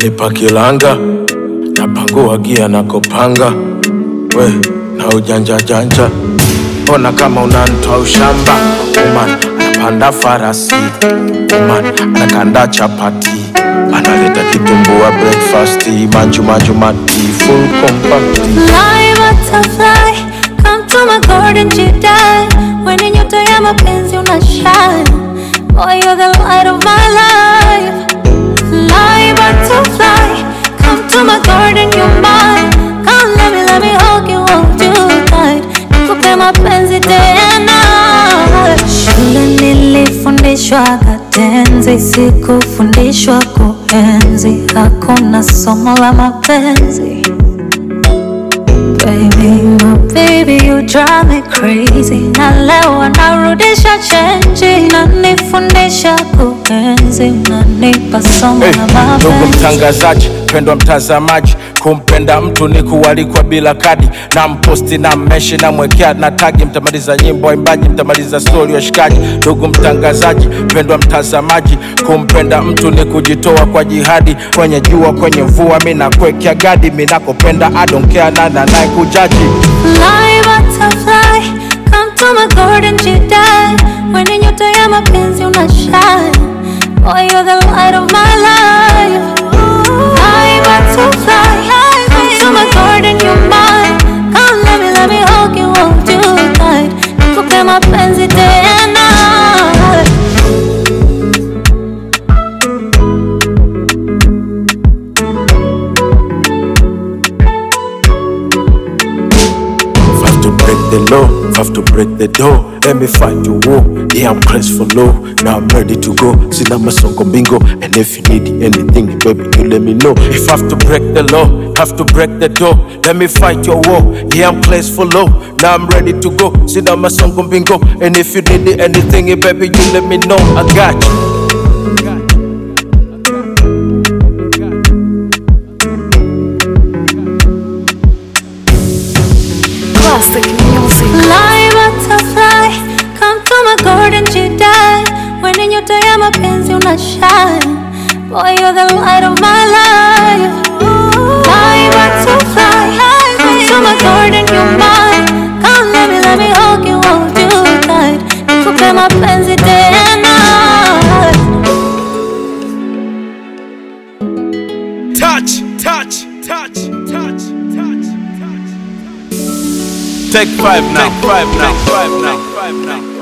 unanipa kilanga, napangua gia na kopanga. We na ujanja janja, ona kama unanitoa ushamba. Woman anapanda farasi, woman anakanda chapati, analeta kitumbua breakfast, manju mati, full compact. Fly butterfly, come to my garden today. When in your day my penzi una shine, boy you're the light of my life. Fly butterfly, come to my garden, you're mine. Come let me hug you, hold you tight. Nikupe mapenzi day and night. Shule nilifundishwa katenzi, sikufundishwa kuenzi. Hakuna somo la mapenzi. Baby, my baby, you drive me crazy. Na leo narudisha change, nanifundisha kuenzi, nanipa somo la mapenzi. Ndugu mtangazaji, pendwa mtazamaji, kumpenda mtu ni kualikwa bila kadi. Na mposti na mmeshi na mwekea na tagi, mtamaliza nyimbo imbaji, mtamaliza story wa shikaji. Ndugu mtangazaji, pendwa mtazamaji, kumpenda mtu ni kujitoa kwa jihadi. Kwenye jua kwenye mvua mina kwekea gadi, mina kupenda I don't care nana nae kujaji. Fly butterfly, come to my garden today. When in your day my penzi una shine, boy you're the light of my life. Fly butterfly, come to my garden, you're mine. Come let me hug you, hold you tight. Nikupe mapenzi day and night. Have to break the law, have to break the door. Let me fight the war, yeah I'm pressed for low. Now I'm ready to go, sina masongo bingo. And if you need anything, baby, you let me know. If I have to break the law, have to break the door. Let me fight your war, yeah I'm placed for low. Now I'm ready to go, sina masongo bingo. And if you need anything, baby, you let me know. I got you. Classic music. Fly butterfly, come to my garden today. When in your day my penzi una shine, boy you're the light of my life. Fly butterfly, come to my garden, you're mine. Come let me hug you, hold you tight. Nikupe mapenzi day and night. Touch, touch, touch, touch, touch, touch. Take 5 now, 5 now, 5 now, 5 now.